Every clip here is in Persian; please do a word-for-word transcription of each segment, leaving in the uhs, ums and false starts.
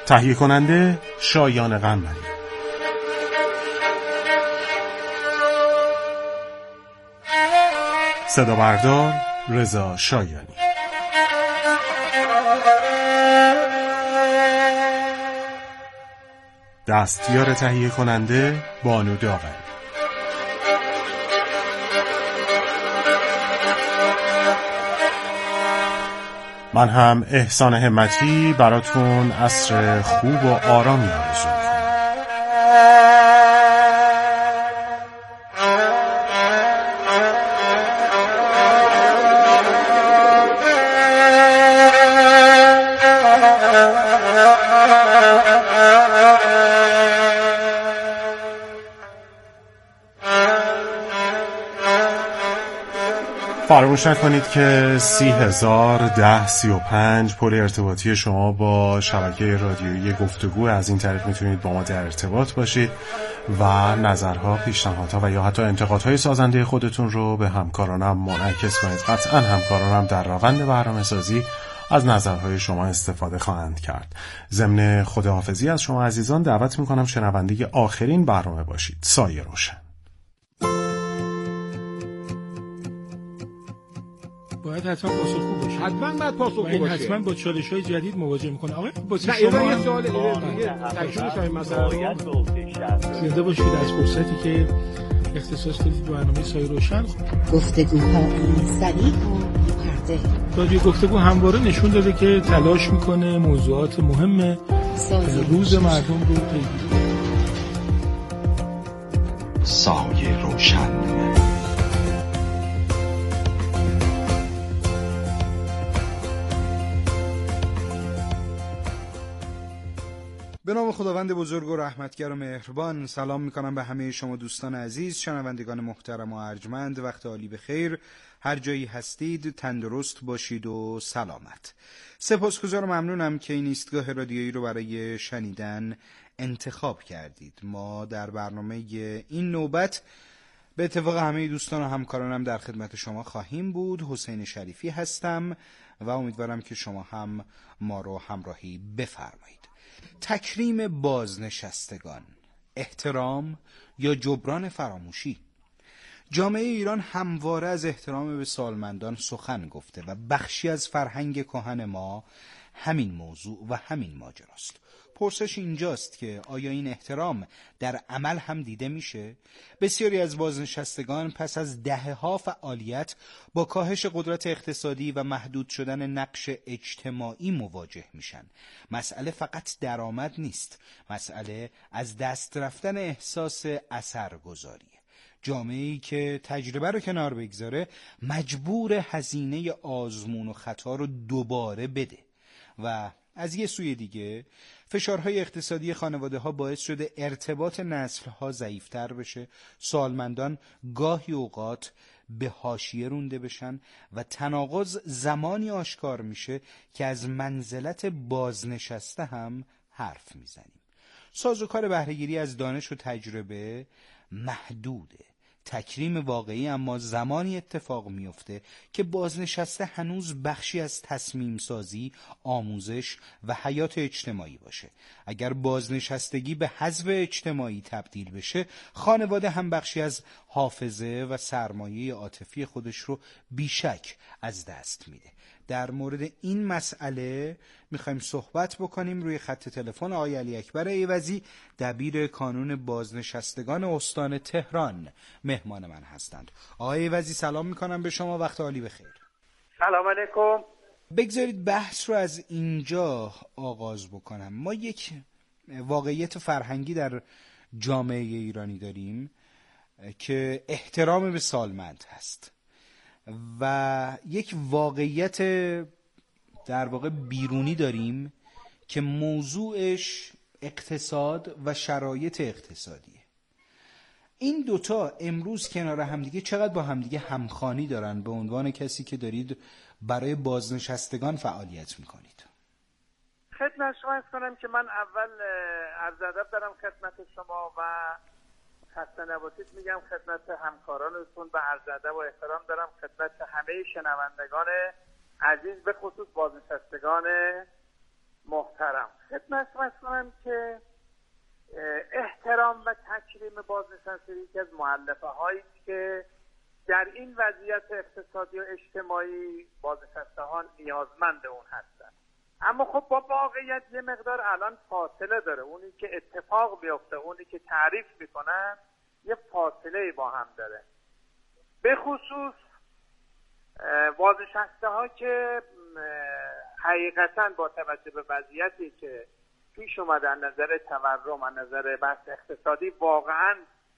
تهیه کننده شایان قنبری. صدا بردار رضا شایانی. دستیار تهیه کننده بانو داوری. من هم احسان همتی براتون عصر خوب و آرامی آرزو می‌کنم. فراموش نکنید که سی هزار ده سی و پنج پل ارتباطی شما با شبکه رادیویی گفتگو. از این طریق میتونید با ما در ارتباط باشید و نظرها، پیشنهادها و یا حتی انتقادهای سازنده خودتون رو به همکارانم منعکس کنید. قطعا همکارانم در روند برنامه‌سازی از نظرهای شما استفاده خواهند کرد. ضمن خداحافظی از شما عزیزان دعوت میکنم شنونده آخرین برنامه باشید. سایه روشن. باید حتما پاسخگو باشه. حتما باید پاسخگو باشه. حتما با چالش‌های جدید مواجه می‌کنه. آقا با شما یه سوال دیگه تکمیل شای مثلا زنده باشید از فرصتی که اختصاص دادید به برنامه سایه روشن. گفتگوها سریع و بی‌پرده. رادیو گفتگو همواره نشون داده که تلاش می‌کنه موضوعات مهم روز مردم رو پیگیری کنه. سایه روشن. به نام خداوند بزرگ و رحمتگر و مهربان. سلام میکنم به همه شما دوستان عزیز، شنوندگان محترم و ارجمند. وقت عالی بخیر، هر جایی هستید تندرست باشید و سلامت. سپاسگزار و ممنونم که این ایستگاه رادیویی رو برای شنیدن انتخاب کردید. ما در برنامه این نوبت به اتفاق همه دوستان و همکارانم در خدمت شما خواهیم بود. حسین شریفی هستم و امیدوارم که شما هم ما رو همراهی بفرمایید. تکریم بازنشستگان، احترام یا جبران فراموشی. جامعه ایران همواره از احترام به سالمندان سخن گفته و بخشی از فرهنگ کهن ما همین موضوع و همین ماجراست. پرسش اینجاست که آیا این احترام در عمل هم دیده میشه؟ بسیاری از بازنشستگان پس از دهه‌ها فعالیت با کاهش قدرت اقتصادی و محدود شدن نقش اجتماعی مواجه میشن. مسئله فقط درآمد نیست، مسئله از دست رفتن احساس اثرگذاریه. جامعه‌ای که تجربه رو کنار بگذاره مجبور هزینه آزمون و خطا رو دوباره بده و از یه سوی دیگه فشارهای اقتصادی خانواده ها باعث شده ارتباط نسل ها ضعیفتر بشه، سالمندان گاهی اوقات به حاشیه رونده بشن و تناقض زمانی آشکار میشه که از منزلت بازنشسته هم حرف میزنیم. سازوکار بهره‌گیری از دانش و تجربه محدوده. تکریم واقعی اما زمانی اتفاق میفته که بازنشسته هنوز بخشی از تصمیم سازی، آموزش و حیات اجتماعی باشه. اگر بازنشستگی به حذف اجتماعی تبدیل بشه، خانواده هم بخشی از حافظه و سرمایه عاطفی خودش رو بیشک از دست میده. در مورد این مسئله میخوایم صحبت بکنیم. روی خط تلفن آقای علی اکبر ایوزی، دبیر کانون بازنشستگان استان تهران مهمان من هستند. آقای ایوزی سلام میکنم به شما، وقت عالی بخیر. سلام علیکم. بگذارید بحث رو از اینجا آغاز بکنم. ما یک واقعیت فرهنگی در جامعه ایرانی داریم که احترام به سالمند هست و یک واقعیت در واقع بیرونی داریم که موضوعش اقتصاد و شرایط اقتصادیه. این دوتا امروز کنار همدیگه چقدر با همدیگه همخوانی دارن به عنوان کسی که دارید برای بازنشستگان فعالیت میکنید؟ خدمت شما عرض کنم که من اول عرض ادب دارم خدمت شما و خسته نباشید میگم خدمت همکارانتون و عرض ادب و احترام دارم خدمت همه شنوندگان عزیز، به خصوص بازنشستگان محترم، خدمت شما کنم که احترام و تکریم بازنشسته یکی از مؤلفه هایی که در این وضعیت اقتصادی و اجتماعی بازنشسته ها نیازمند اون هستن. اما خب با واقعیت یه مقدار الان فاصله داره. اونی که اتفاق بیفته، اونی که تعریف میکنن یه فاصله با هم داره. به خصوص بازنشسته ها که حقیقتا با توجه به وضعیتی که پیش اومده از نظر تورم، از نظر بحث اقتصادی واقعا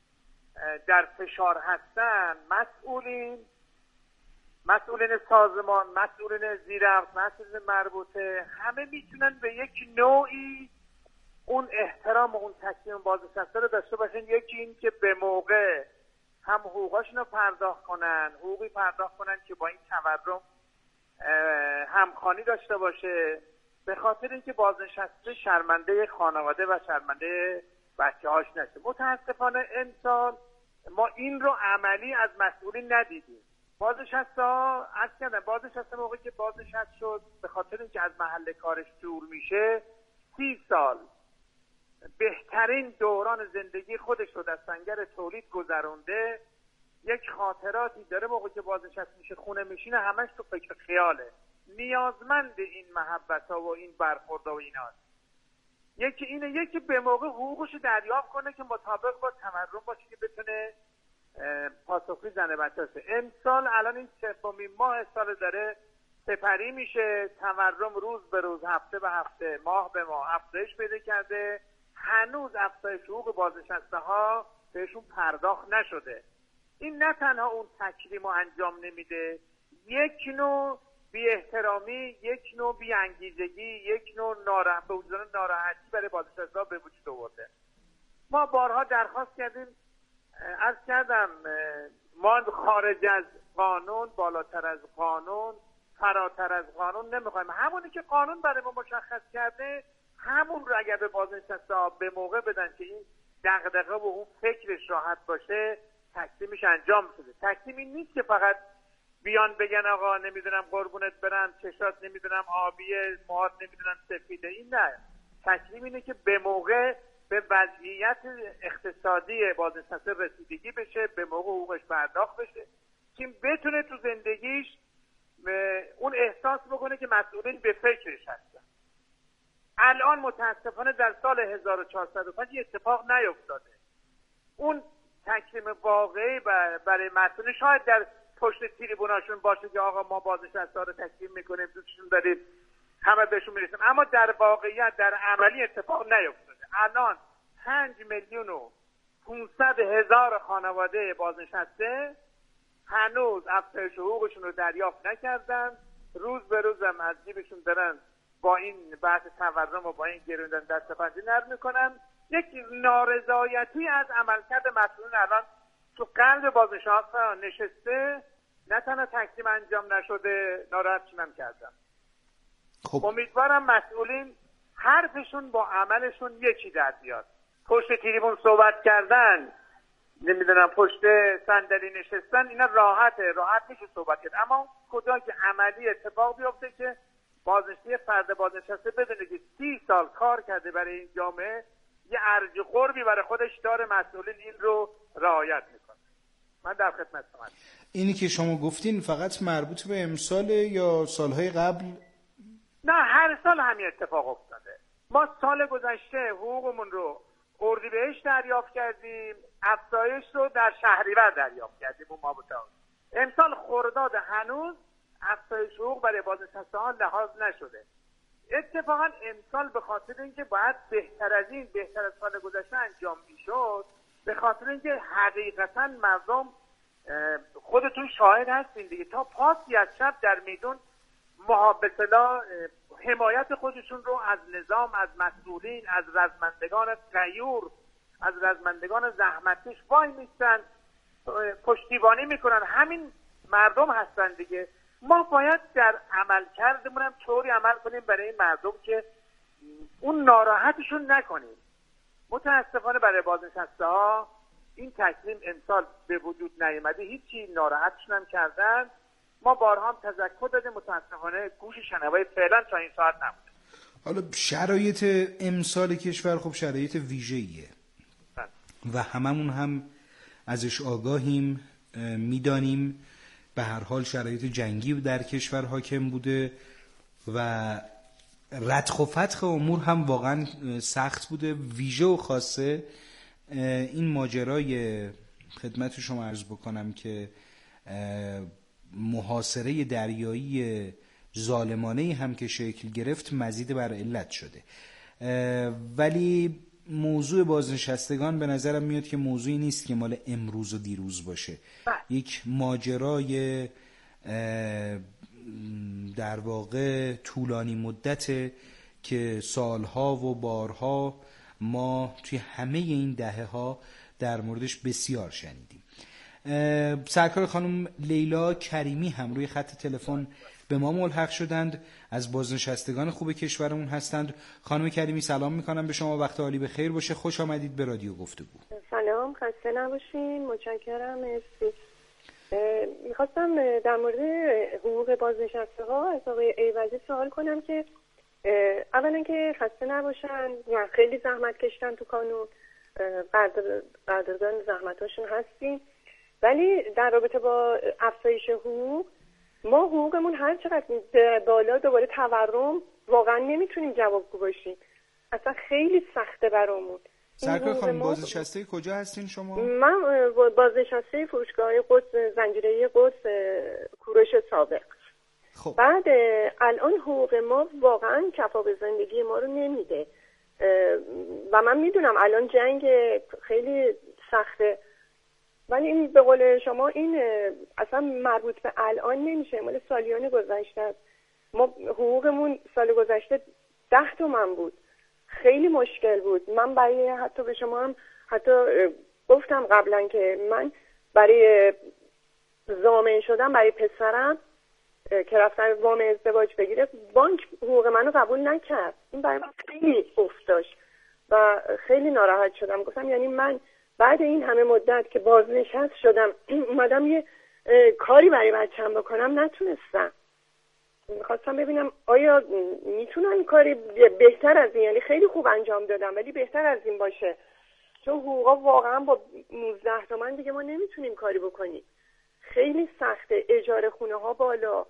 در فشار هستن، مسئولین مسئولین سازمان، مسئولین زیرفت، مسئولین مربوطه، همه میتونن به یک نوعی اون احترام و اون تکریم بازنشسته رو داشته باشن. یکی این که به موقع هم حقوقاشون رو پرداخت کنن، حقوقی پرداخت کنن که با این تورم همخوانی داشته باشه، به خاطر اینکه بازنشسته شرمنده خانواده و شرمنده بچه هاش نشه. متاسفانه امسال ما این رو عملی از مسئولین ندیدیم. بازنشسته ها از کردن بازنشسته موقعی که بازنشسته شد به خاطر اینکه از محل کارش دور میشه، سی سال بهترین دوران زندگی خودش رو در سنگر تولید گذرونده، یک خاطراتی داره. موقعی که بازنشسته میشه خونه میشینه همش تو فکر خیاله، نیازمند این محبت ها و این برخورد و ایناست. یکی اینه، یکی به موقع حقوقش دریافت کنه که مطابق با تورم باشه که بتونه پاسخگوی زن بچه هست. امسال الان این سومین ماه سال داره سپری میشه، تورم روز به روز، هفته به هفته، ماه به ماه افزایش پیدا کرده. هنوز افزایش حقوق بازنشسته ها بهشون پرداخت نشده. این نه تنها اون تکریم رو انجام نمیده، یک نوع بی احترامی، یک نوع بی انگیزگی، یک نوع ناراحت به وجود ناراحتی برای بازنشسته ها به وجود آورده. ما بارها درخواست کردیم، عرض کردم ما خارج از قانون، بالاتر از قانون، فراتر از قانون نمیخوایم. همونی که قانون برای ما مشخص کرده همون رو اگر به بازنشسته ها به موقع بدن که این دغدغه و اون فکرش راحت باشه، تکلیمش انجام شده. تکلیم این نیست که فقط بیان بگن آقا نمیدونم قربونت برم چشات نمیدونم آبیه، موهات نمیدونم سفیده. این نه. تکلیم اینه که به موقع به وضعیت اقتصادی بازنشسته رسیدگی بشه، به موقع حقوقش پرداخت بشه، که بتونه تو زندگیش اون احساس بکنه که مسئولین به فکرش هستن. الان متاسفانه در سال هزار و چهارصد و پنج اتفاق نیفتاده. اون تکریم واقعی برای مسئولین شاید در پشت تریبوناشون باشه که آقا ما بازنشسته ها رو تکریم میکنیم، دوستشون داریم، همه بهشون میرسیم، اما در واقعیت در عملی اتفاق نیفتاده. الان پنج میلیون و پانصد هزار خانواده بازنشسته هنوز افزایش حقوقشون رو دریافت نکردن، روز به روز هم از جیبشون دارن با این بحث تورم و با این گروندن دست پنجه نرم میکنن. یک نارضایتی از عملکرد مسئولین الان تو قلب بازنشسته نشسته، نه تنها تکریم انجام نشده، ناراحتشون هم کردن. خب. امیدوارم مسئولین حرفشون با عملشون یکی در بیاد. پشت تریبون صحبت کردن، نمیدونم پشت صندلی نشستن، اینا راحته، راحت میشه صحبت کرد، اما کجا که عملی اتفاق بیفته که بازنشسته فرد بازنشسته بدونه که سی سال کار کرده برای این جامعه، یه ارج قربی برای خودش داره، مسئولین این رو رعایت میکنه. من در خدمت شما. اینی که شما گفتین فقط مربوط به امسال یا سالهای قبل؟ نه، هر سال همین اتفاق افتاده. ما سال گذشته حقوقمون رو اردیبهشت دریافت کردیم، افزایش رو در شهریور دریافت کردیم اون مابوتا. امسال خرداد هنوز افزایش حقوق برای بازنشسته ها لحاظ نشده. اتفاقا امسال به خاطر اینکه باید بهتر از این، بهتر از سال گذشته انجام میشد، به خاطر اینکه حقیقتا مردم خودتون شاهد هستین دیگه، تا پاسی از شب در میدون محابطلا حمایت خودشون رو از نظام، از مسئولین، از رزمندگان غیور، از رزمندگان زحمتکش وای میستن، پشتیبانی میکنن. همین مردم هستن دیگه. ما باید در عمل کردمون هم طوری عمل کنیم برای این مردم که اون ناراحتشون نکنیم. متاسفانه برای بازنشسته ها این تکریم امسال به وجود نیامده، هیچی، ناراحتشون هم کردن. ما بارها هم تذکر دادیم، متاسفانه گوش شنوای فعلا تا این ساعت نبود. حالا شرایط امسال کشور خب شرایط ویژه‌ایه و هممون هم ازش آگاهیم، میدانیم به هر حال شرایط جنگی در کشور حاکم بوده و ردخ و فتخ امور هم واقعا سخت بوده. ویژه و خاصه این ماجرای خدمت شما عرض بکنم که محاصره دریایی ظالمانه هم که شکل گرفت مزید بر علت شده. ولی موضوع بازنشستگان به نظرم میاد که موضوعی نیست که مال امروز و دیروز باشه. یک ماجرای در واقع طولانی مدته که سالها و بارها ما توی همه این دهه ها در موردش بسیار شنیدیم. سرکار خانم لیلا کریمی هم روی خط تلفن به ما ملحق شدند، از بازنشستگان خوب کشورمون هستند. خانم کریمی سلام میکنم به شما، وقت عالی به خیر باشه، خوش آمدید به رادیو گفتگو. سلام، خسته نباشین، متشکرم. مرسی. میخواستم در مورد حقوق بازنشسته ها از آقای ایوزی سوال کنم که اولا که خسته نباشن، خیلی زحمت کشتن تو کانون، قدردان زحمتاشون هستیم، ولی در رابطه با افزایش حقوق ما حقوقمون هر چقدر بالا دوباره تورم واقعا نمیتونیم جوابگو باشیم. اصلا خیلی سخته برامون. سرکار خانم بازنشسته کجا هستین شما؟ من بازنشسته فروشگاه قدس، زنجیره قدس کوروش سابق. خب. بعد الان حقوق ما واقعا کفا به زندگی ما رو نمیده و من میدونم الان جنگ خیلی سخته، ولی این به قول شما این اصلا مربوط به الان نمیشه، مال سالیان گذشته است. ما حقوقمون سال گذشته ده تومن بود، خیلی مشکل بود. من برای حتی به شما هم حتی گفتم قبلا که من برای ضامن شدم برای پسرم که رفتن وام ازدواج بگیره، بانک حقوق منو قبول نکرد. این برای من خیلی افت داشت و خیلی ناراحت شدم. گفتم یعنی من بعد این همه مدت که بازنشست شدم اومدم یه کاری برای بچه‌م بکنم نتونستم. میخواستم ببینم آیا میتونن کاری بهتر از این، یعنی خیلی خوب انجام دادم ولی بهتر از این باشه، چون حقوقا واقعا با نوزده تومن دیگه ما نمیتونیم کاری بکنیم. خیلی سخته، اجاره خونه ها بالا،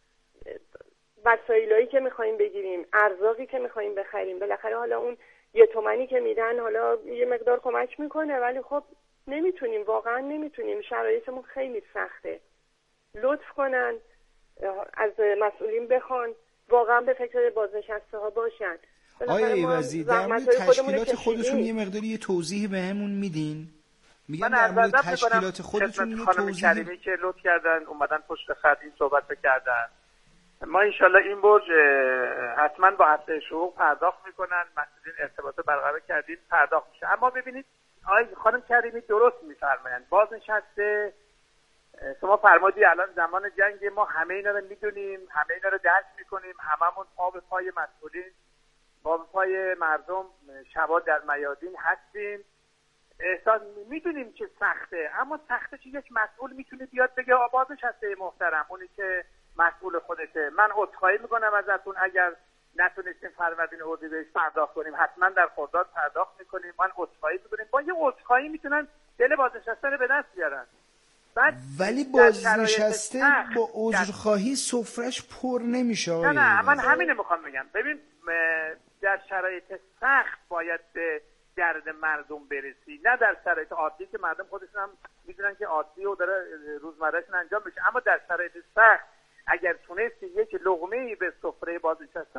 وسایلایی که میخوایم بگیریم، ارزاقی که میخوایم بخریم، بالاخره حالا اون یه تومنی که میدن حالا یه مقدار کمک میکنه ولی خب نمیتونیم، واقعا نمیتونیم، شرایطمون خیلی سخته. لطف کنن از مسئولین بخوان واقعا به فکر بازنشسته ها باشن. آیا ایوزی در مورد تشکیلات خودشون یه مقداری یه توضیح به همون میدین؟ میگم در مورد تشکیلات خودشون یه توضیح. خانم کریمی که لطف کردن اومدن پشت خط این صحبت کردن، ما انشالله این برج حتما با افزایش حقوق پرداخت میکنن، مسئولین ارتباط برقرار کردیم پرداخت میشه. اما ببینید آقای خانم کریمی درست میفرمایند، بازنشسته شما فرمودی الان زمان جنگ ما همه اینا رو میدونیم، همه اینا رو درک میکنیم، هممون پا به پای مسئولین، پا به پای مردم شبا در میادین هستیم، احساس میدونیم که سخته، اما سخته که یک مسئول میتونه بیاد بگه بازنشسته محترم، اونی که مسئول خودشه، من عذرخواهی میکنم ازتون اگر نتونستیم فروردین اردیبهشت پرداخت کنیم، حتما در خرداد پرداخت میکنیم، من عذرخواهی میکنیم. با یه عذرخواهی میتونن دل بازنشسته رو به دست بیارن. ولی بازنشسته با عذرخواهی سفرش پر نمیشه. نه نه من همینو میخوام بگم. ببین در شرایط سخت باید به درد مردم برسی، نه در شرایط عادی که مردم خودشون هم میدونن که عادی و داره روزمرهشون انجام بشه، اما در شرایط سخت اگر تونستی یک لقمه‌ای به سفره بازنشسته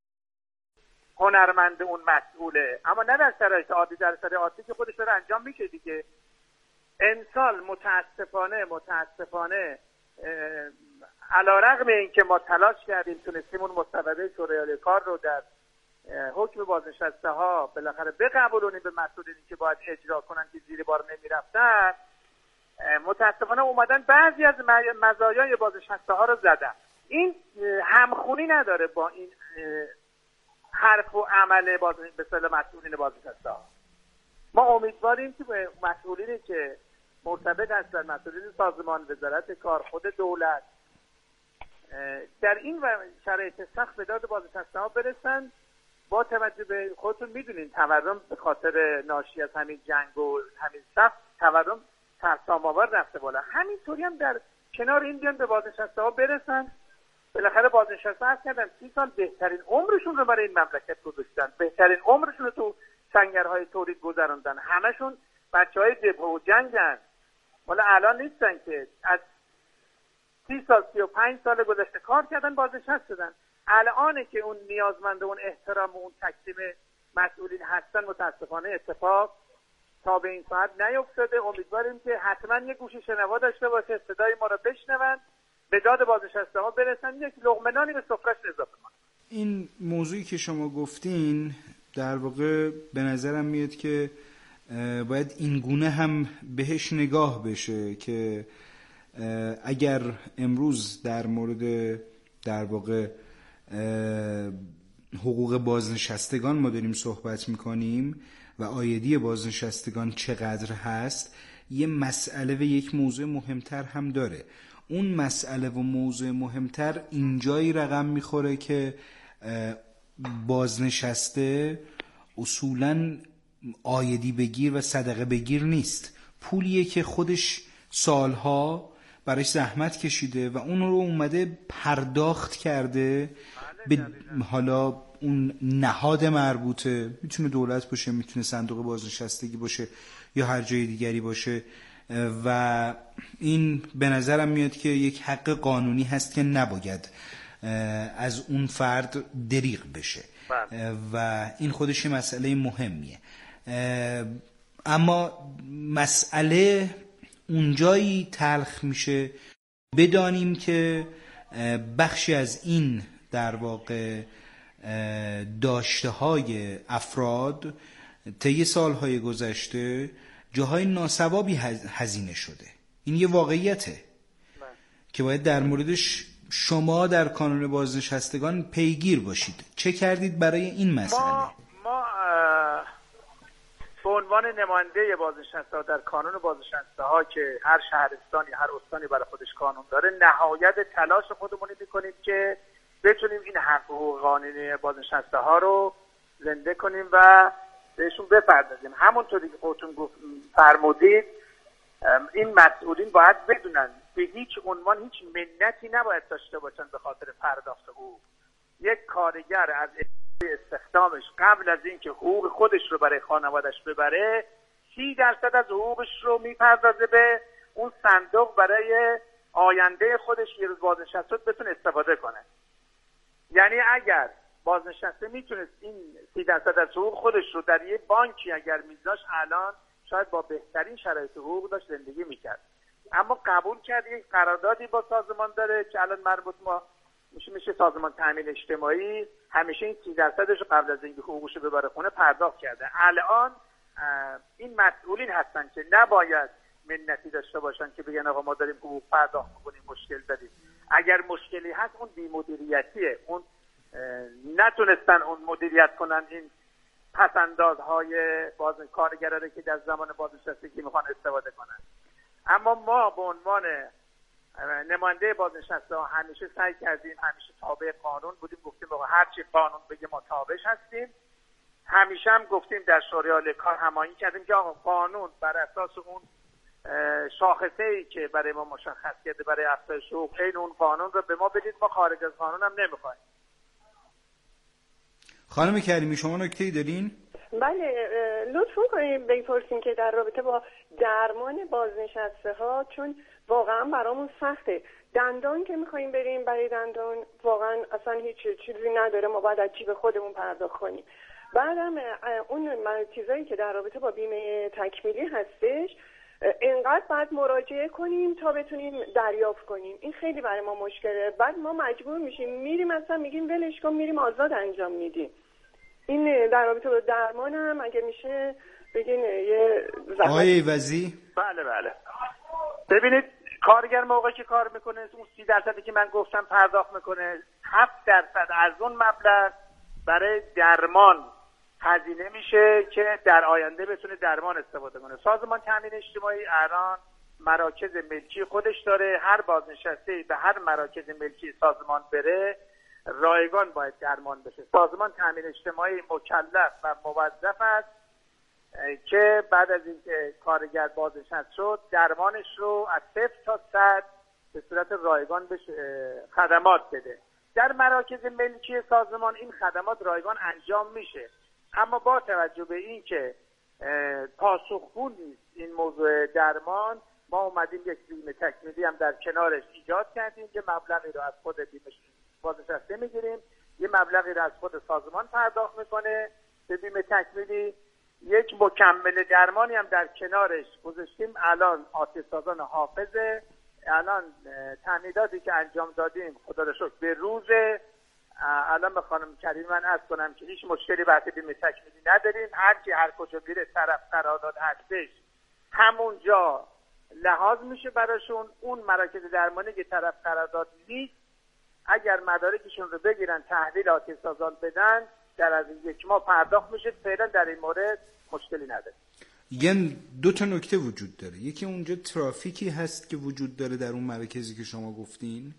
هنرمند اون مسئوله، اما نه در شرایط عادی، در شرایط عادی که خودش داره انجام میشه دیگه. امسال متاسفانه متاسفانه علیرغم اینکه ما تلاش کردیم تونستیم اون مستبده شورای کار رو در حکم بازنشسته ها بالاخره بقبولونیم به مسئولینی که باید اجرا کنن که زیر بار نمیرفتن، متاسفانه اومدن بعضی از مزایای بازنشسته ها رو زدن. این همخونی نداره با این حرف و عمل باز به اصطلاح مسئولین بازنشسته ها. ما امیدواریم که به مسئولینی که مرتبط هستن، مسئولین سازمان، وزارت کار، خود دولت، در این شرایط سخت به داد بازنشسته ها برسن با توجه به خودتون میدونین تورم به خاطر ناشی از همین جنگ و همین سخت تورم سرسام‌آور رفته بالا. همینطوری هم در کنار این بیان به بازنشسته ها برسن. بالاخره بازنشسته هست کردن سی سال بهترین عمرشون رو برای این مملکت گذاشتن، بهترین عمرشون رو تو سنگرهای تولید گذروندن، همشون بچهای دپو و جنگن. حالا الان نیستن که از سی سال سی و پنج سال گذشته کار کردن بازنشسته شدن. الانه که اون نیازمند اون احترام و اون تقسیم مسئولین هستن. متاسفانه اتفاق تا به این ساعت نیفتاده. امیدواریم که حتما یه گوشی شنوا داشته باشه، صدای ما رو بشنون، به داد بازنشسته ها برسن، یک لقمه نانی به سفره‌اش اضافه کنن. این موضوعی که شما گفتین در واقع به نظرم میاد که باید این گونه هم بهش نگاه بشه که اگر امروز در مورد در واقع حقوق بازنشستگان ما داریم صحبت میکنیم و عایدی بازنشستگان چقدر هست، یه مسئله و یک موضوع مهمتر هم داره. اون مسئله و موضوع مهمتر اینجایی رقم میخوره که بازنشسته اصولاً عایدی بگیر و صدقه بگیر نیست، پولیه که خودش سالها برایش زحمت کشیده و اون رو اومده پرداخت کرده به حالا اون نهاد مربوطه، میتونه دولت باشه، میتونه صندوق بازنشستگی باشه یا هر جای دیگری باشه و این به نظرم میاد که یک حق قانونی هست که نباید از اون فرد دریغ بشه و این خودش مسئله مهمیه. اما مسئله اونجایی تلخ میشه بدانیم که بخشی از این در واقع داشته های افراد طی سالهای گذشته جاهای ناسوابی هزینه شده. این یه واقعیته که باید در موردش شما در کانون بازنشستگان پیگیر باشید. چه کردید برای این مسئله؟ ما, ما به عنوان نماینده بازنشسته ها در کانون بازنشسته ها که هر شهرستانی هر استانی برای خودش کانون داره، نهایت تلاش خودمون میکنیم که بتونیم این حقوق قانونی بازنشسته ها رو زنده کنیم و بهشون بپردازیم. همونطوری که خودتون فرمودید این مسئولین باید بدونن به هیچ عنوان هیچ منتی نباید داشته باشن به خاطر پرداخت حقوق. یک کارگر از استخدامش قبل از اینکه حقوق خودش رو برای خانوادش ببره سی درصد از حقوقش رو میپردازه به اون صندوق برای آینده خودش یه روز بازنشسته بتونه استفاده کنه. یعنی اگر بازنشسته میتونست این سی درصد از حقوق خودش رو در یه بانکی اگر میذاشت الان شاید با بهترین شرایط حقوق داشت زندگی میکرد. اما قبول کرد یک قراردادی با سازمان داره که الان مربوط ما میشه میشه سازمان تامین اجتماعی همیشه این سی درصدش رو قبل از اینکه حقوقش رو ببره خونه پرداخت کرده. الان این مسئولین هستن که نباید منتی داشته باشن که بگن آقا ما داریم حقوق پرداخت می‌کنیم مشکل داریم. اگر مشکلی هست اون بی‌مدیریتیه، اون نتونستن اون مدیریت کنن این پس‌اندازهای بازن کارگرایی که در زمان بازنشستگی میخوان استفاده کنن. اما ما به عنوان نماینده بازنشسته ها همیشه سعی کردیم، همیشه تابع قانون بودیم، گفتیم آقا هر چی قانون بگه ما تابعش هستیم. همیشه هم گفتیم در شورای کار هماهنگی کردیم که آقا قانون بر اساس اون شاخصه‌ای که برای ما مشخص کرده برای افزایش حقوق این اون قانون رو به ما بدید، ما خارج از قانون هم نمیخوایم. خانم کریمی شما نکته‌ای دارین؟ بله، لطفاً کنید بپرسین که در رابطه با درمان بازنشسته ها، چون واقعا برامون سخته. دندان که میخوایم بریم برای دندان واقعا اصلا هیچ چیزی نداره، ما باید از جیب خودمون پرداخت کنیم. بعدم اون چیزایی که در رابطه با بیمه تکمیلی هستش اینقدر باید مراجعه کنیم تا بتونیم دریافت کنیم. این خیلی برای ما مشکله. بعد ما مجبور میشیم میریم اصلا میگیم ولش کن، میریم آزاد انجام میدیم. این در رابطه با درمان هم اگه میشه بگین یه زحمت. آقای وزی؟ بله بله. ببینید کارگر موقعی که کار میکنه اون سی درصدی که من گفتم پرداخت میکنه، هفت درصد از اون مبلغ برای درمان هزینه میشه که در آینده بتونه درمان استفاده کنه. سازمان تامین اجتماعی الان مراکز ملکی خودش داره، هر بازنشسته به هر مراکز ملکی سازمان بره رایگان باید درمان بشه. سازمان تامین اجتماعی مکلف و موظف است که بعد از اینکه کارگر بازنشسته شد درمانش رو از صفر تا صد به صورت رایگان به خدمات بده. در مراکز ملکی سازمان این خدمات رایگان انجام میشه، اما با توجه به این که پاسخگو نیست این موضوع درمان، ما اومدیم یک بیمه تکمیلی هم در کنارش ایجاد کردیم که مبلغی رو از خود بیمه بازنشسته میگیریم، یه مبلغی رو از خود سازمان پرداخت میکنه به بیمه تکمیلی، یک مکمل درمانی هم در کنارش گذاشتیم. الان آتش سازان حافظه، الان تمهیداتی که انجام دادیم خدا رو شکر به روز. الان به خانم کریم من عرض کنم که هیچ مشکلی بحث بیمه تکمیلی نداریم، هر کی هر کجا میره طرف قرارداد هستش همونجا لحاظ میشه براشون. اون مراکز درمانی که طرف قرارداد نیست اگر مدارکشون رو بگیرن تحویل آتش سازان بدن در از یک ماه پرداخت میشه. فعلا در این مورد مشکلی نداره. یعنی دو تا نکته وجود داره، یکی اونجا ترافیکی هست که وجود داره در اون مراکزی که شما گفتین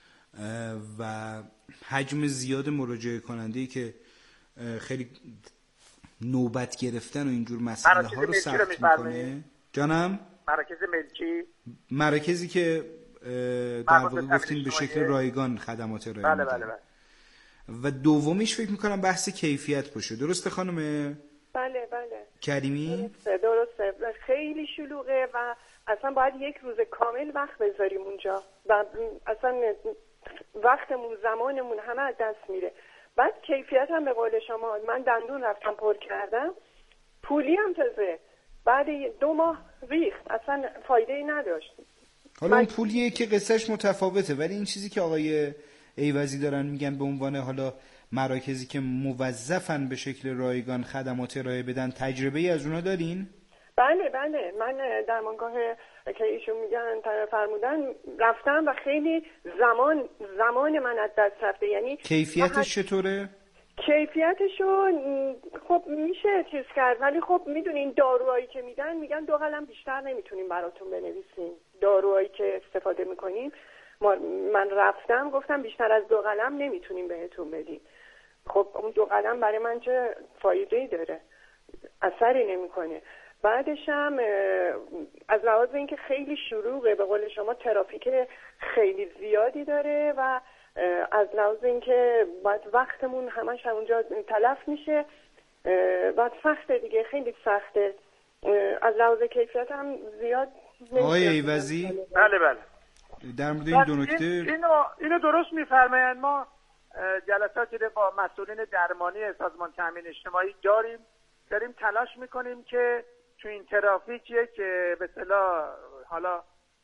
و حجم زیاد مراجعه کننده‌ای که خیلی نوبت گرفتن و اینجور مسئله ها رو سخت میکنه. جانم مراکز ملکی، مراکزی که در واقع گفتین به شکل رایگان خدمات ارائه بله بله بله. و دومیش فکر میکنم بحث کیفیت باشه، درسته خانم بله بله کریمی؟ درسته درسته. خیلی شلوغه و اصلا باید یک روز کامل وقت بذاریم اونجا و اصلا وقتمون زمانمون همه از دست میره. بعد کیفیت هم به قول شما، من دندون رفتم پر کردم، پولی هم تازه بعد دو ماه ریخت، اصلا فایده ای نداشت. حالا اون پولیه که قصهش متفاوته، ولی این چیزی که آقای ایوزی دارن میگن به عنوان حالا مراکزی که موظفن به شکل رایگان خدمات ارائه بدن، تجربه ای از اونا دارین؟ بله بله، من درمانگاه که ایشون میگن فرمودن رفتم و خیلی زمان زمان من از دست رفته. یعنی کیفیتش چطوره؟ کیفیتشو خب میشه چیز کرد، ولی خب میدونین داروهایی که میدن میگن دو قلم بیشتر نمیتونیم براتون بنویسیم. داروهایی که استفاده میکنیم ما من رفتم گفتم بیشتر از دو قلم نمیتونیم بهتون بدیم. خب اون دو قلم برای من چه فایده‌ای داره؟ اثری نمیکنه. بعدش هم از لحاظ اینکه خیلی شلوغه، به قول شما ترافیک خیلی زیادی داره و از لحاظ اینکه باید وقتمون همش اونجا تلف میشه و سخته دیگه، خیلی سخته. از لحاظ کیفیت هم زیاد. آقای ایوزی؟ بله بله. در مورد این دو نکته اینو اینو درست میفرمایند. ما جلساتی رو با مسئولین درمانی سازمان تامین اجتماعی داریم داریم تلاش میکنیم که تو این ترافیک یک به اصطلاح حالا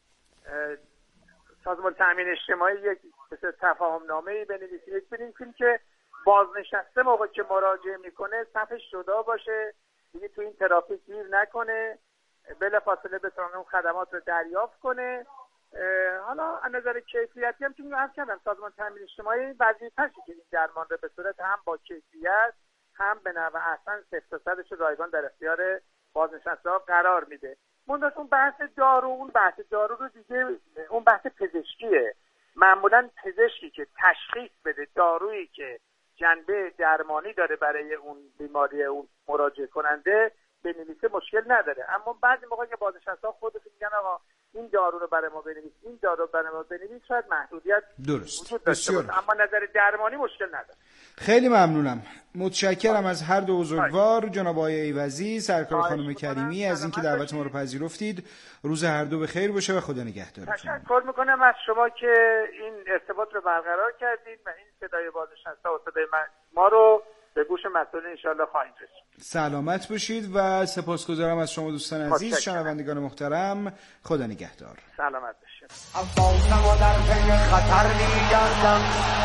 سازمان تامین اجتماعی یک مثل تفاهم نامه‌ای بنویسیم، یک بنویسیم که بازنشسته موقع که مراجعه میکنه صفش جدا باشه، دیگه تو این ترافیک گیر نکنه، بلافاصله بتونه اون خدمات رو دریافت کنه. حالا از نظر کیفیتی هم چون عرض کردم سازمان تامین اجتماعی وظیفه‌شه که این درمان رو به صورت هم با کیفیت هم به نحو احسن صفر تا صدش رایگان در اختیار بازنشسته‌ها قرار میده. من اون بحث دارو اون بحث دارو رو دیگه اون بحث پزشکیه. معمولا پزشکی که تشخیص بده دارویی که جنبه درمانی داره برای اون بیماری اون مراجعه کننده بنویسه مشکل نداره، اما بعضی موقع که بازنشسته‌ها خودشون میگن آقا این دارو رو برای ما بنویس، این دارو رو برای ما بنویس، شاید محدودیت درست بسیار، اما نظر درمانی مشکل نداره. خیلی ممنونم، متشکرم از هر دو بزرگوار، جناب آقای ایوزی، سرکار خانم کریمی، از اینکه دعوت ما رو پذیرفتید. روز هر دو بخیر باشه و خدا نگهدارتون. تشکر میکنم از شما که این ارتباط رو برقرار کردید و این صدای بازنشسته و صدای ما رو به گوش مسئولین انشاءالله خواهید رسید. سلامت باشید و سپاسگزارم از شما دوستان عزیز، شنوندگان محترم. خدا نگهدار. سلامت باشید. عباسم و در پی خطر میگردم،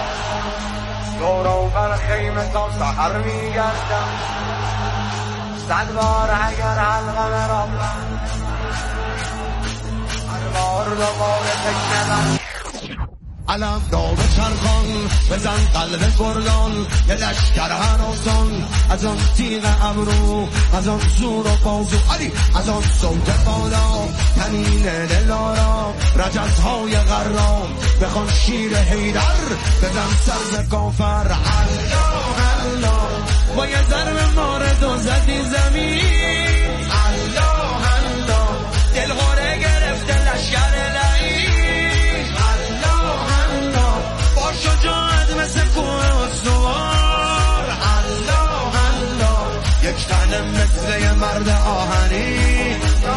دورو بر خیمه تا سحر میگردم، صد بار اگر حلقم را هر بار دوباره تکنم علم داغ چرخان بزن قلب گردان یه لشکر هراسان از آن تیغ ابرو از آن زور و بازو علی از آن صوت بالا تنین دلارا رجزهای غرام بخوان شیر حیدر بزن سر کافر الله الله با یه ضرب مارد و زدی زمین الله الله دل غاره گرفته لشکر لعین الله الله با شجاعت مثل کوه استوار الله الله یک تن مثل یه مرد آهنی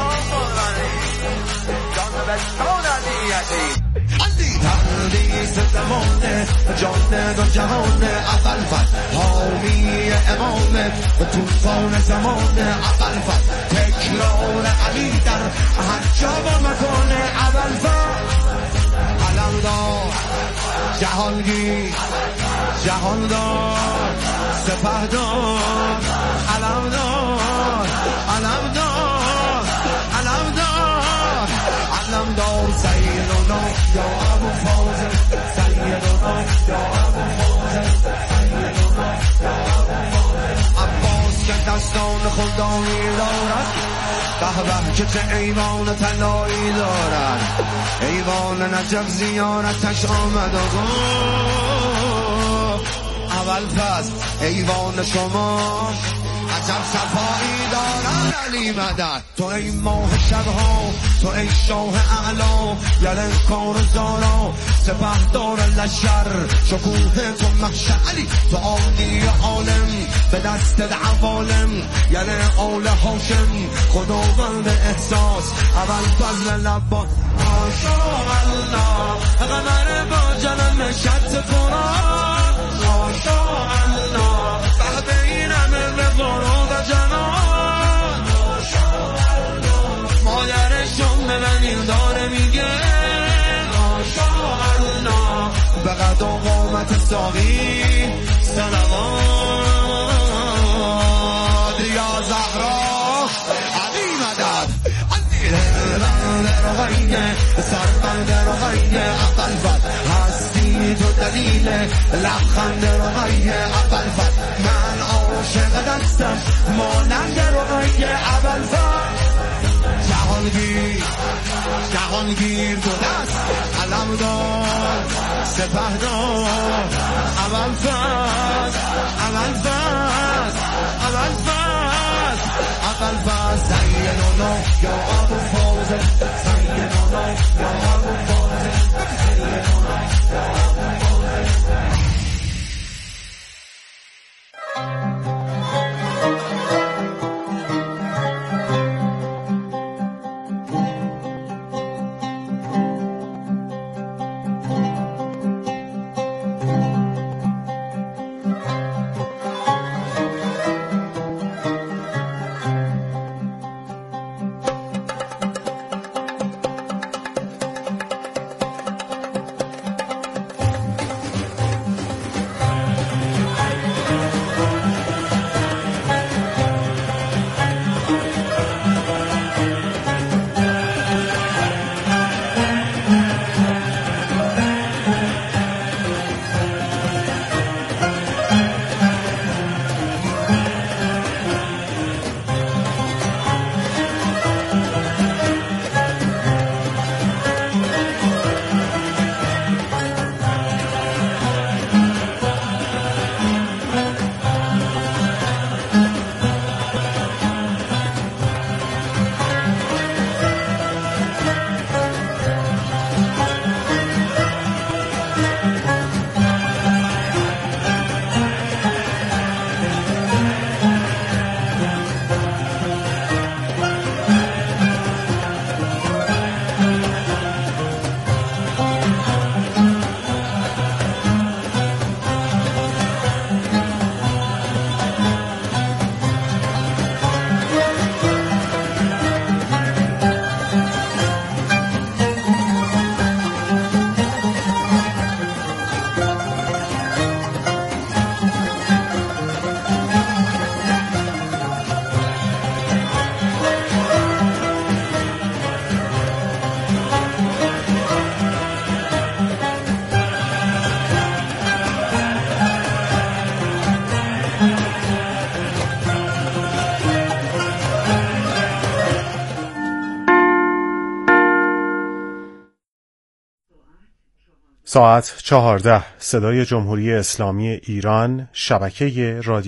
جان بستان علیتی علی تردیس زمانه جان دو جهانه اول فت حامی امامه توفان زمانه اول فت تکرار علی در هر جا و مکان اول فت علمدار جهانگیر جهاندار سپهدار علمدار علمدار علمدار علمدار سیدنا یا ابو فاضل سیدنا یا ابو فاضل سیدنا یا ابو فاضل عباس که دستان خدایی دارد به به که چه ایوان طلایی دارد ایوان نجف زیارتش آمد آقا اول پس ایوان شما عجب صفایی دارن علی مدد تو ای ماه شبها تو ای شاه اعلا یلن کار زارا سپهدار لشر شکوه تو محشر علی تو آنی عالم به دست عوالم یلن آل هاشم خداوند احساس اول فضل لبا ماشاءالله قمر با جنم شط قرآن ماشاءالله به اینم به غروب جنان مادرشون به من این داره میگه ماشاءالله به قد و قامت ساقی صلوات یا زهرا علی مدد رقیه سربند رقیه اول فت هستی تو دلیل لبخند رقیه اول فت من عاشق دستم مانند رقیه اول فت جهانگیر جهانگیر تو دست علمدار سپهدار اول فت اول فت اول فت اول فت سیدنا یا ابو فاضل سیدنا یا ابو فاضل سیدنا یا ابو فاضل ساعت چهارده صدای جمهوری اسلامی ایران، شبکه رادیو